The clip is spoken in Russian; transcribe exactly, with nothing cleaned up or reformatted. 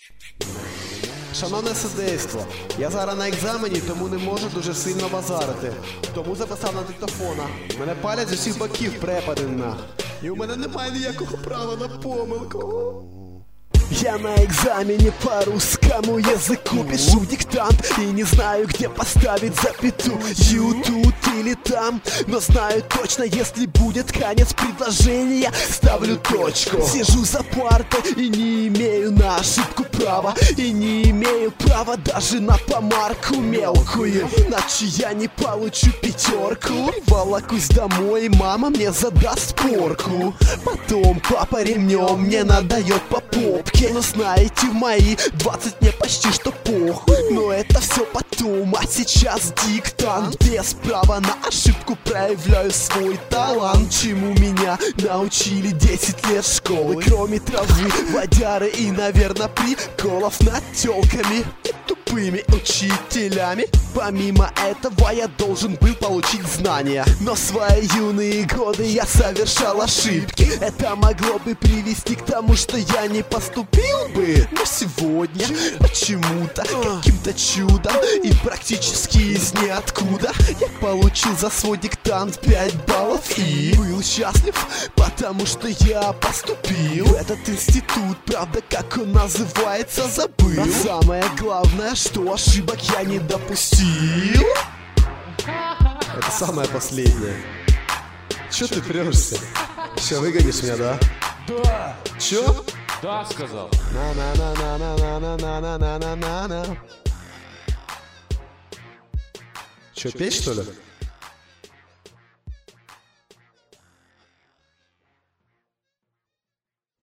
Шановне судейство, я зараз на екзамені, тому не можу дуже сильно базарити. Тому записав на диктофона. Мене палять з усіх боків препадена. І у мене немає ніякого права на помилку. Я на экзамене по русскому языку пишу диктант и не знаю, где поставить запятую, тут или там. Но знаю точно, если будет конец предложения, ставлю точку. Сижу за партой и не имею на ошибку права, и не имею права даже на помарку мелкую. Иначе я не получу пятерку. Волокусь домой, и мама мне задаст порку. Потом папа ремнем мне надает по попке. Но знаете, в мои двадцать мне почти что похуй. Но это все потом, а сейчас диктант. Без права на ошибку проявляю свой талант. Чему меня научили десять лет школы. Кроме травы, водяры и, наверное, приколов над тёлками и тупыми учителями. Помимо этого я должен был получить знания. Но в свои юные годы я совершал ошибки. Это могло бы привести к тому, что я не поступил бы. Но сегодня почему-то, каким-то чудом и практически из ниоткуда я получил за свой диктант пять баллов и был счастлив, потому что я поступил в этот институт. Правда, как он называется, забыл. А самое главное, что ошибок я не допустил. Это самое последнее. Чё ты прешься? Все, выгонишь меня, да? Да! Чё? Да, сказал. На-на-на-на-на-на-на-на-на-на-на. Чё, петь, что ли?